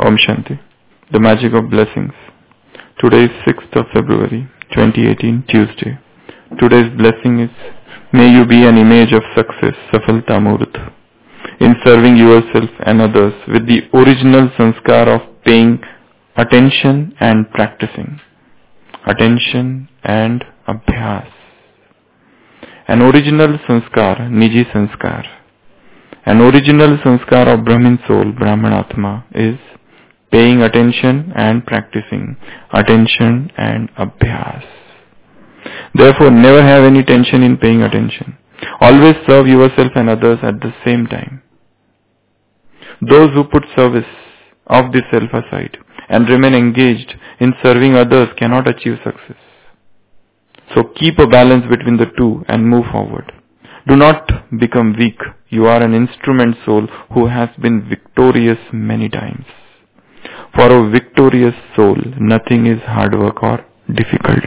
Om Shanti. The magic of blessings. Today is 6th of February, 2018, Tuesday. Today's blessing is, may you be an image of success, Safalta Murth, in serving yourself and others with the original sanskar of paying attention and practicing. Attention and abhyas. An original sanskar, Niji sanskar. An original sanskar of Brahmin soul, Brahmanatma, is paying attention and practicing. Attention and abhyas. Therefore, never have any tension in paying attention. Always serve yourself and others at the same time. Those who put service of the self aside and remain engaged in serving others cannot achieve success. So keep a balance between the two and move forward. Do not become weak. You are an instrument soul who has been victorious many times. For a victorious soul, nothing is hard work or difficult.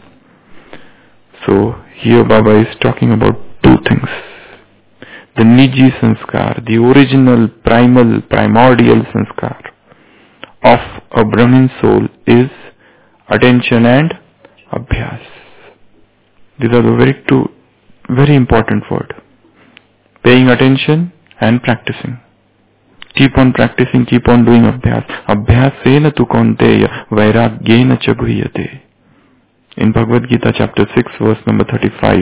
So here Baba is talking about two things. The Niji sanskar, the original primordial sanskar of a Brahmin soul is attention and abhyas. These are the two very important words. Paying attention and practicing. Keep on practicing, keep on doing abhyas. Abhyasena tu kaunteya vairagyena cha guhyate. In Bhagavad Gita chapter 6 verse number 35,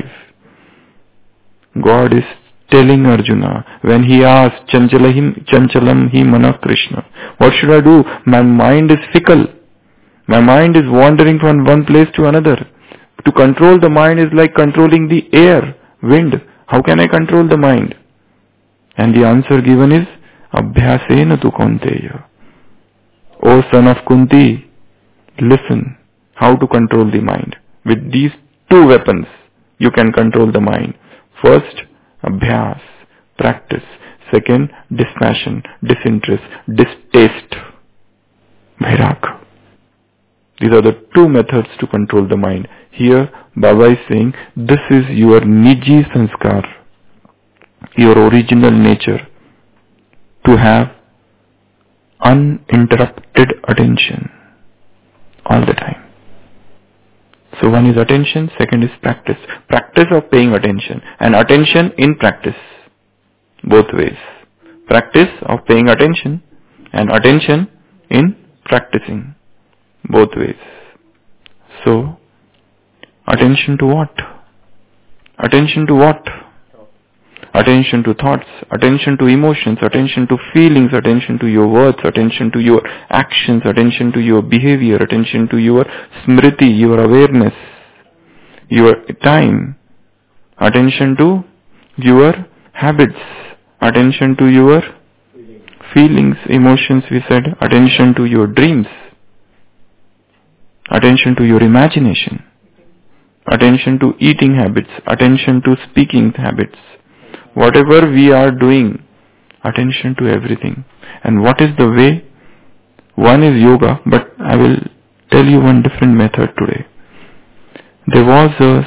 God is telling Arjuna when he asks Chanchalam hi mana Krishna, what should I do? My mind is fickle. My mind is wandering from one place to another. To control the mind is like controlling the air, wind. How can I control the mind? And the answer given is Abhyasena tu kaunteya. O son of Kunti, listen how to control the mind. With these two weapons, you can control the mind. First, abhyas, practice. Second, dispassion, disinterest, distaste, vairag. These are the two methods to control the mind. Here, Baba is saying, this is your Niji sanskar, your original nature, to have uninterrupted attention all the time. So one is attention, second is practice. Practice of paying attention and attention in practice. Both ways. Practice of paying attention and attention in practicing. Both ways. So, attention to what? Attention to what? Attention to thoughts, attention to emotions, attention to feelings, attention to your words, attention to your actions, attention to your behavior, attention to your smriti, your awareness, your time, attention to your habits, attention to your feelings, emotions, we said, attention to your dreams, attention to your imagination, attention to eating habits, attention to speaking habits. Whatever we are doing, attention to everything. And what is the way? One is yoga, but I will tell you one different method today. There was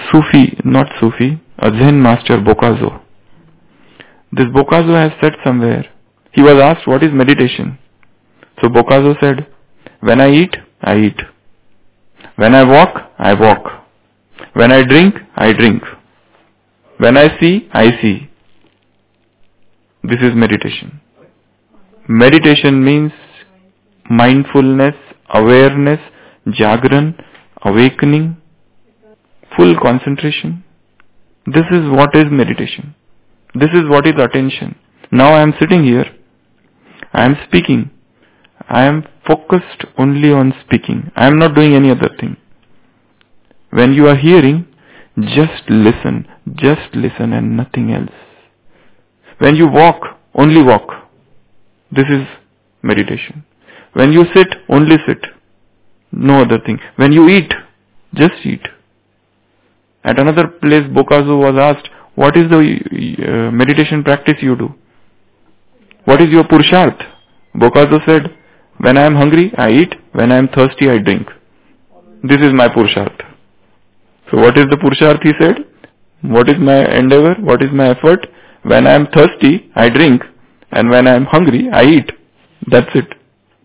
a Zen master, Bokazo. This Bokazo has said somewhere, he was asked what is meditation. So Bokazo said, when I eat, I eat. When I walk, I walk. When I drink, I drink. When I see, I see. This is meditation. Meditation means mindfulness, awareness, jagran, awakening, full concentration. This is what is meditation. This is what is attention. Now I am sitting here. I am speaking. I am focused only on speaking. I am not doing any other thing. When you are hearing, just listen and nothing else. When you walk, only walk. This is meditation. When you sit, only sit. No other thing. When you eat, just eat. At another place, Bokazo was asked, what is the meditation practice you do? What is your purusharth? Bokazo said, when I am hungry, I eat. When I am thirsty, I drink. This is my purusharth. So what is the purusharth, he said? What is my endeavor? What is my effort? When I am thirsty, I drink. And when I am hungry, I eat. That's it.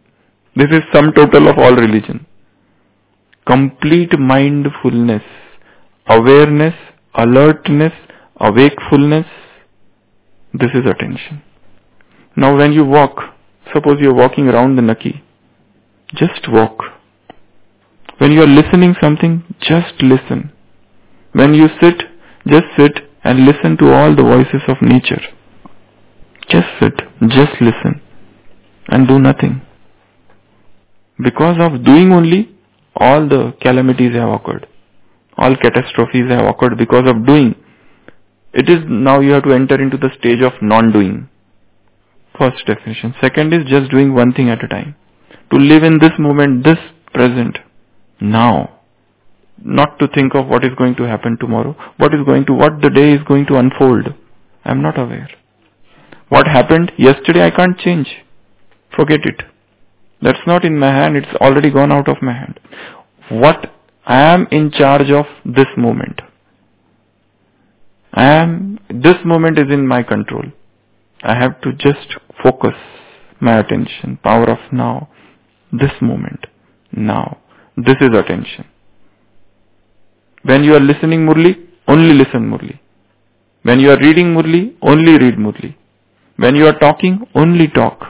This is sum total of all religion. Complete mindfulness, awareness, alertness, awakefulness. This is attention. Now when you walk, suppose you are walking around the Naki, just walk. When you are listening something, just listen. When you sit, just sit and listen to all the voices of nature. Just sit, just listen and do nothing. Because of doing only, all the calamities have occurred. All catastrophes have occurred because of doing. It is now you have to enter into the stage of non-doing. First definition. Second is just doing one thing at a time. To live in this moment, this present, now. Not to think of what is going to happen tomorrow, what the day is going to unfold. I am not aware. What happened yesterday I can't change. Forget it. That's not in my hand, it's already gone out of my hand. What I am in charge of this moment. This moment is in my control. I have to just focus my attention, power of now, this moment, now. This is attention. When you are listening Murli, only listen Murli. When you are reading Murli, only read Murli. When you are talking, only talk.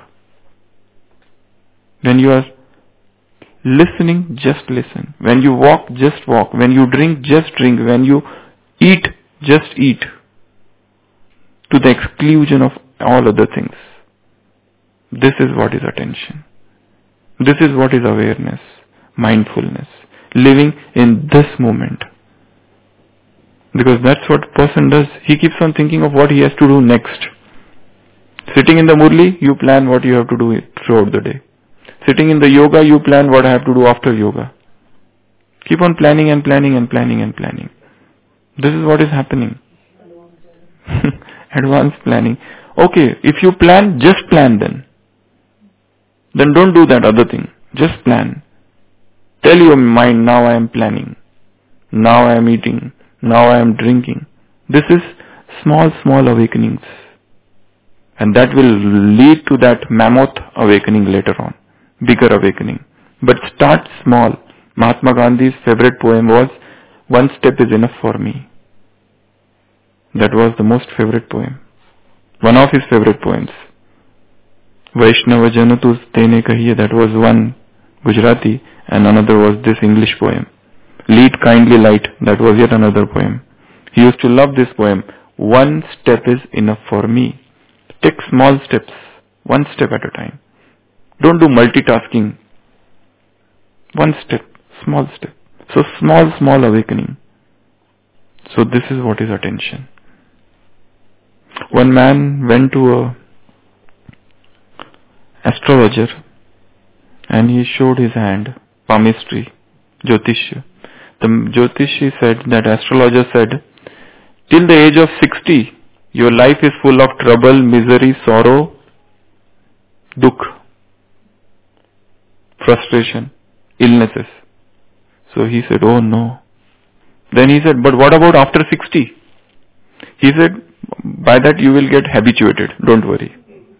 When you are listening, just listen. When you walk, just walk. When you drink, just drink. When you eat, just eat. To the exclusion of all other things. This is what is attention. This is what is awareness, mindfulness. Living in this moment. Because that's what a person does. He keeps on thinking of what he has to do next. Sitting in the Murli, you plan what you have to do throughout the day. Sitting in the yoga, you plan what I have to do after yoga. Keep on planning and planning and planning and planning. This is what is happening. Advanced planning. Okay, if you plan, just plan then. Then don't do that other thing. Just plan. Tell your mind, now I am planning. Now I am eating. Now I am drinking. This is small awakenings. And that will lead to that mammoth awakening later on. Bigger awakening. But start small. Mahatma Gandhi's favorite poem was, "One step is enough for me." That was the most favorite poem. One of his favorite poems. Vaishnava Janatus Tene Kahiye, that was one Gujarati, and another was this English poem. Lead Kindly Light, that was yet another poem. He used to love this poem. One step is enough for me. Take small steps, one step at a time. Don't do multitasking. One step, small step. So small awakening. So this is what is attention. One man went to a astrologer and he showed his hand, palmistry, Jyotish. The Jyotishi said, that astrologer said, till the age of 60, your life is full of trouble, misery, sorrow, dukh, frustration, illnesses. So he said, oh no. Then he said, but what about after 60? He said, by that you will get habituated, don't worry.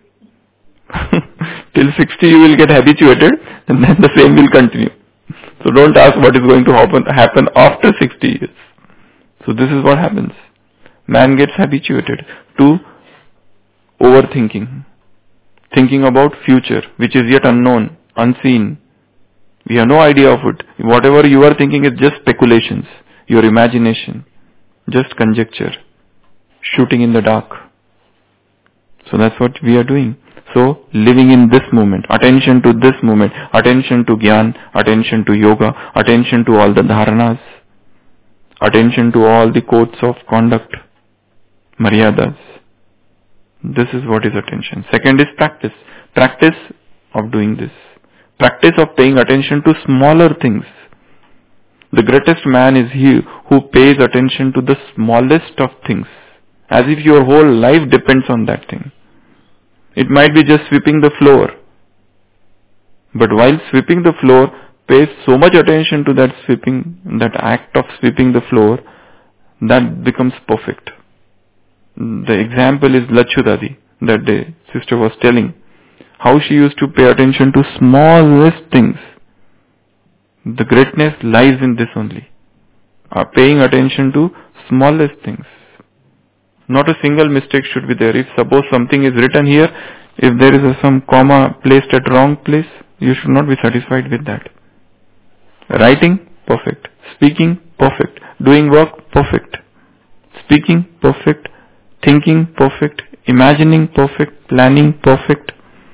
Till 60 you will get habituated and then the same will continue. So don't ask what is going to happen after 60 years. So this is what happens. Man gets habituated to overthinking. Thinking about future, which is yet unknown, unseen. We have no idea of it. Whatever you are thinking is just speculations, your imagination, just conjecture, shooting in the dark. So that's what we are doing. So living in this moment, attention to this moment, attention to Gyan, attention to yoga, attention to all the dharanas, attention to all the codes of conduct, maryadas. This is what is attention. Second is practice. Practice of doing this. Practice of paying attention to smaller things. The greatest man is he who pays attention to the smallest of things, as if your whole life depends on that thing. It might be just sweeping the floor. But while sweeping the floor, pay so much attention to that sweeping, that act of sweeping the floor, that becomes perfect. The example is Lachudadi, that the sister was telling. how she used to pay attention to smallest things. The greatness lies in this only. Paying attention to smallest things. Not a single mistake should be there. If suppose something is written here, if there is some comma placed at wrong place, you should not be satisfied with that. Writing, perfect. Speaking, perfect. Doing work, perfect. Speaking, perfect. Thinking, perfect. Imagining, perfect. Planning, perfect.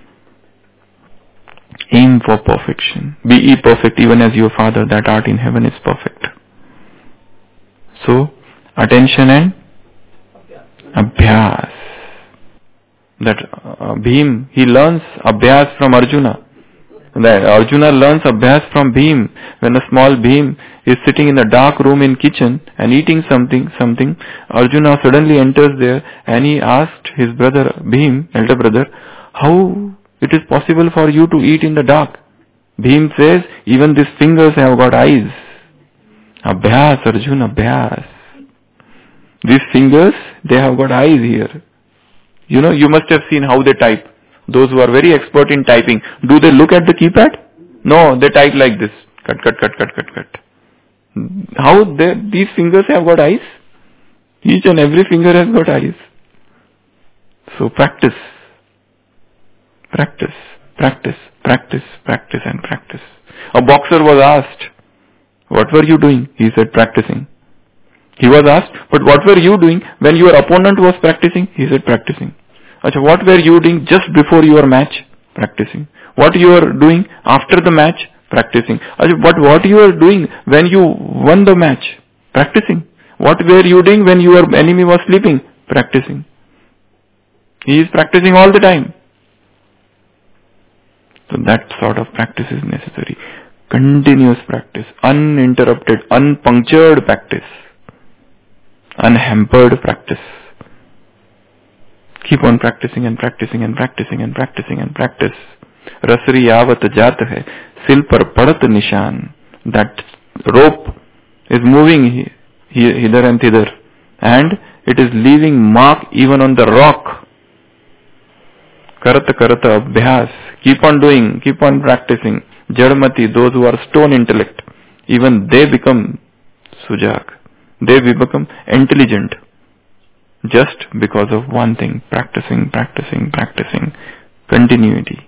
Aim for perfection. Be ye perfect even as your Father that art in heaven is perfect. So, attention and abhyas. That Bhim, he learns abhyas from Arjuna. That Arjuna learns abhyas from Bhim. When a small Bhim is sitting in a dark room in kitchen and eating something, Arjuna suddenly enters there and he asked his brother Bhim, elder brother, how it is possible for you to eat in the dark? Bhim says, even these fingers have got eyes. Abhyas, Arjuna, abhyas. These fingers, they have got eyes here. You know, you must have seen how they type. Those who are very expert in typing, do they look at the keypad? No, they type like this. Cut, cut, cut, cut, cut, cut. How these fingers have got eyes? Each and every finger has got eyes. So practice. Practice, practice, practice, practice and practice. A boxer was asked, what were you doing? He said, practicing. He was asked, but what were you doing when your opponent was practicing? He said, practicing. Achha, what were you doing just before your match? Practicing. What you are doing after the match? Practicing. Achha, but what you are doing when you won the match? Practicing. What were you doing when your enemy was sleeping? Practicing. He is practicing all the time. So that sort of practice is necessary. Continuous practice, uninterrupted, unpunctured practice, unhampered practice. Keep on practicing and practicing and practicing and practicing and practice. Rasri yavat jat hai, sil par padat nishan. That rope is moving hither and thither, and it is leaving mark even on the rock. Karata karata abhyas. Keep on doing, keep on practicing. Jadmati, those who are stone intellect, even they become sujak. They become intelligent. Just because of one thing, practicing, practicing, practicing. Continuity.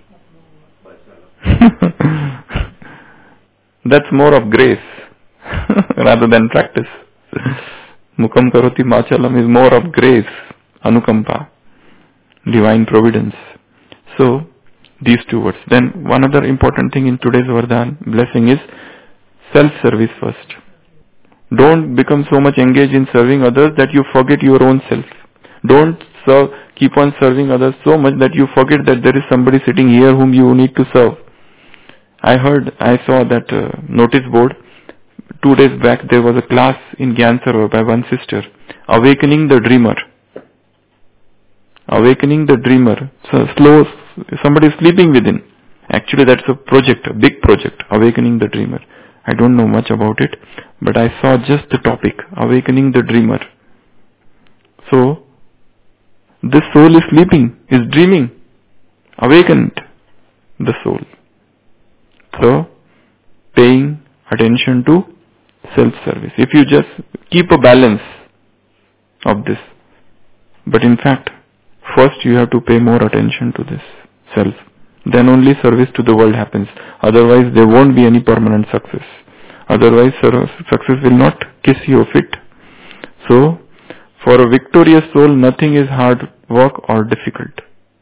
That's more of grace rather than practice. Mukam karoti machalam is more of grace, anukampa, divine providence. So, these two words. Then one other important thing in today's Vardhan blessing is self-service first. Don't become so much engaged in serving others that you forget your own self. Don't keep on serving others so much that you forget that there is somebody sitting here whom you need to serve. I saw that notice board. 2 days back there was a class in Gyan Sarovar by one sister, Awakening the Dreamer. Awakening the Dreamer. So slow, somebody is sleeping within. Actually that's a project, a big project, Awakening the Dreamer. I don't know much about it, but I saw just the topic, Awakening the Dreamer. So, this soul is sleeping, is dreaming. Awakened the soul. So, paying attention to self-service. If you just keep a balance of this, but in fact, first you have to pay more attention to this self. Then only service to the world happens. Otherwise there won't be any permanent success. Otherwise success will not kiss your feet. So, for a victorious soul, nothing is hard work or difficult.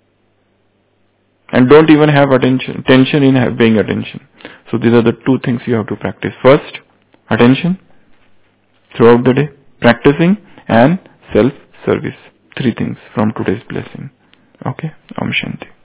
And don't even have tension in paying attention. So these are the two things you have to practice. First, attention throughout the day, practicing, and self-service. 3 things from today's blessing. Okay, Om Shanti.